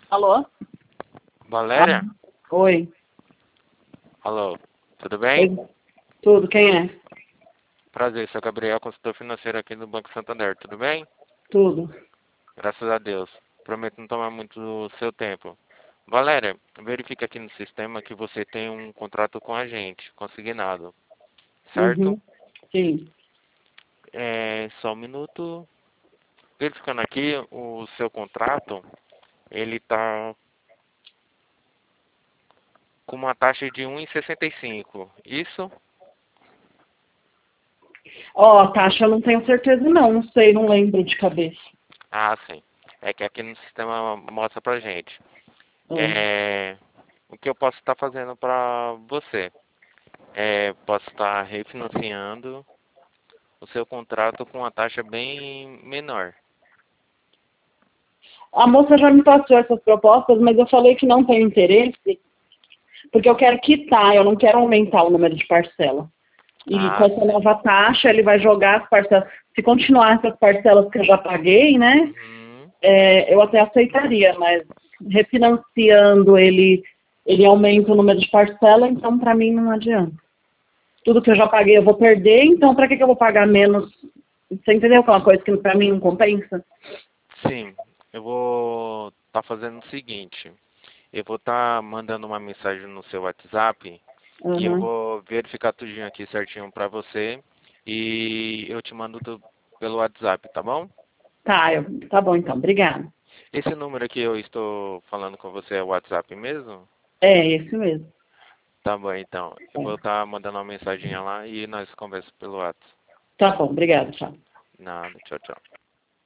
Alô? Ah, Valéria? oi. Alô, tudo bem? Oi. Tudo, quem é? Prazer, sou Gabriel, consultor financeiro aqui do Banco Santander, tudo bem? Tudo. Graças a Deus. Prometo não tomar muito do seu tempo. Valéria, verifica aqui no sistema que você tem um contrato com a gente, consignado, certo? Uhum. Sim. Só um minuto. Verificando aqui, o seu contrato, ele tá com uma taxa de 1,65. Isso? Ó, a taxa eu não tenho certeza não sei, não lembro de cabeça. Ah, sim. É que aqui no sistema mostra pra gente. Ah. É, o que eu posso estar fazendo para você? Posso estar refinanciando o seu contrato com uma taxa bem menor. A moça já me passou essas propostas, mas eu falei que não tenho interesse, porque eu quero quitar, eu não quero aumentar o número de parcela. E com Ah, essa sim. nova taxa, ele vai jogar as parcelas. Se continuar essas parcelas que eu já paguei, né? Uhum. Eu até aceitaria, mas refinanciando ele aumenta o número de parcela, então para mim não adianta. Tudo que eu já paguei eu vou perder, então para que eu vou pagar menos? Você entendeu que é uma coisa que para mim não compensa? Sim, eu vou estar fazendo o seguinte. Eu vou estar mandando uma mensagem no seu WhatsApp e eu Uhum. vou verificar tudinho aqui certinho para você e eu te mando pelo WhatsApp, tá bom? Tá, tá bom então, obrigada. Esse número aqui eu estou falando com você é o WhatsApp mesmo? É, esse mesmo. Tá bom, então. Eu É. vou estar mandando uma mensaginha lá e nós conversamos pelo WhatsApp. Tá bom, obrigada, tchau. Nada, tchau, tchau.